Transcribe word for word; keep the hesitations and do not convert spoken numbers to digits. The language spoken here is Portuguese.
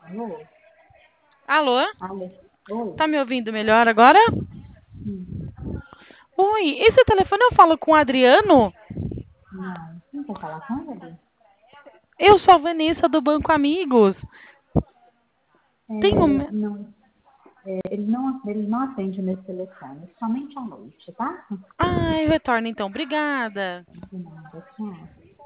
Alô? Alô? Alô? Oi? Tá me ouvindo melhor agora? Hum, Oi, esse telefone eu falo com o Adriano? não. Quem quer falar com ele? Eu sou a Vanessa do Banco Amigos. Tem É, um... não, é, ele não, ele não atende nesse telefone, somente à noite, tá? Ah, eu retorno então. Obrigada. De nada, tchau.